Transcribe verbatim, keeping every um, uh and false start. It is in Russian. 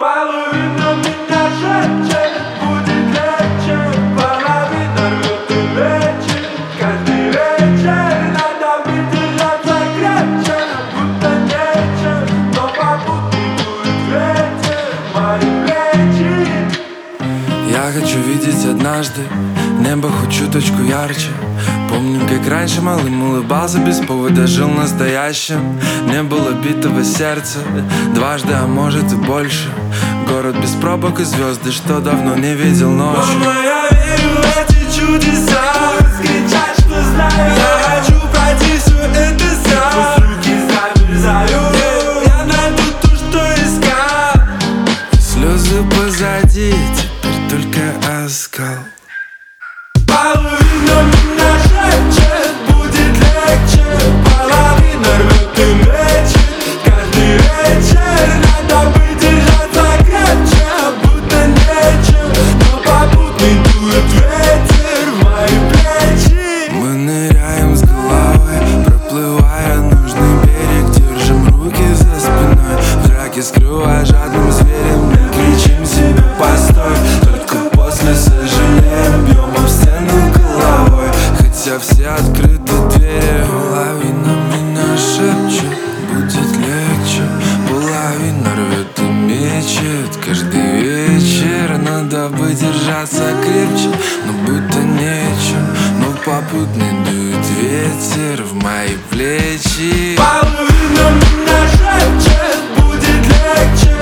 Половина меня шепчет, будет легче. Половина рвет и лечит. Каждый вечер надо выдержаться крепче, будто нечем, но попутный дует ветер в мои плечи. Я хочу видеть однажды небо хоть чуточку ярче. Помню, как раньше малым улыбался без повода, жил настоящим. Не было битого сердца дважды, а может и больше. Город без пробок и звезды, что давно не видел ночью. Мама, я верю в эти чудеса. Кричать, что знаю. Я хочу пройти все это сам. Пусть руки замерзают. Я найду то, что искал. Слезы позади, теперь только оскал. Половина меня шепчет, будет легче. Половина рвет и мечет. Каждый вечер надо выдержаться крепче, будто нечем, но попутный дует ветер в мои плечи. Мы ныряем с головой, проплывая нужный берег. Держим руки за спиной, в драке скрывая жадным зверем. Мы кричим себе постой, только после сожалеем. Бьем об стену головой, хотя все открыты двери. Половина меня шепчет, будет легче. Половина рвет и мечет. Каждый вечер надо бы держаться крепче, но будто нечем, но попутный дует ветер в мои плечи. Половина меня шепчет, будет легче.